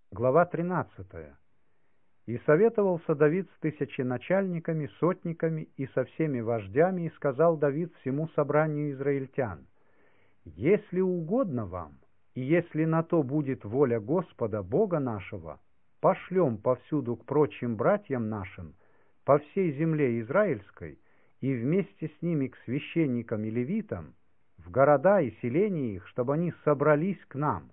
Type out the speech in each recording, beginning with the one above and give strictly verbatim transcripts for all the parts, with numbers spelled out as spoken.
Глава тринадцатая. «И советовался Давид с тысяченачальниками, сотниками и со всеми вождями, и сказал Давид всему собранию израильтян: если угодно вам, и если на то будет воля Господа, Бога нашего, пошлем повсюду к прочим братьям нашим по всей земле израильской, и вместе с ними к священникам и левитам, в города и селения их, чтобы они собрались к нам,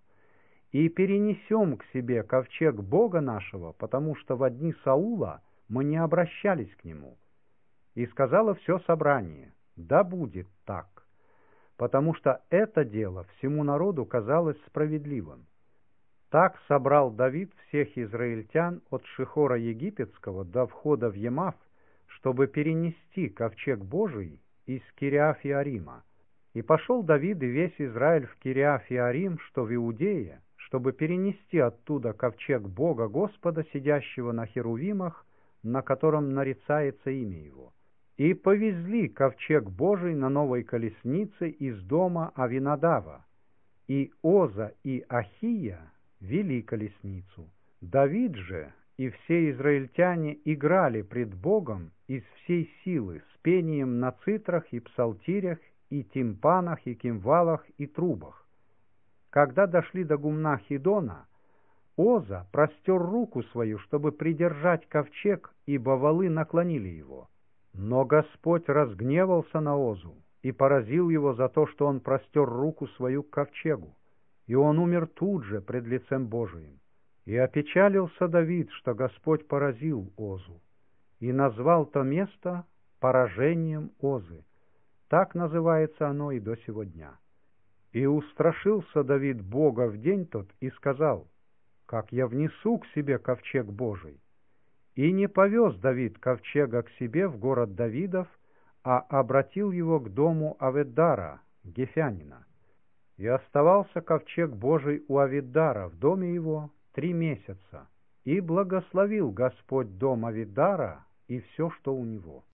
и перенесем к себе ковчег Бога нашего, потому что во дни Саула мы не обращались к нему. И сказало все собрание: да будет так, потому что это дело всему народу казалось справедливым. Так собрал Давид всех израильтян от Шихора Египетского до входа в Емав, чтобы перенести ковчег Божий из Кириаф-Иарима. И пошел Давид и весь Израиль в Кириаф-Иарим, что в Иудее, чтобы перенести оттуда ковчег Бога Господа, сидящего на херувимах, на котором нарицается имя Его. И повезли ковчег Божий на новой колеснице из дома Авинадава, и Оза и Ахия вели колесницу. Давид же и все израильтяне играли пред Богом из всей силы с пением на цитрах и псалтирях и тимпанах и кимвалах и трубах. Когда дошли до гумна Хидона, Оза простер руку свою, чтобы придержать ковчег, ибо валы наклонили его. Но Господь разгневался на Озу и поразил его за то, что он простер руку свою к ковчегу, и он умер тут же пред лицем Божиим. И опечалился Давид, что Господь поразил Озу, и назвал то место поражением Озы. Так называется оно и до сего дня. И устрашился Давид Бога в день тот и сказал: как я внесу к себе ковчег Божий? И не повез Давид ковчега к себе в город Давидов, а обратил его к дому Авиддара, гефянина. И оставался ковчег Божий у Авиддара в доме его три месяца, и благословил Господь дом Авиддара и все, что у него.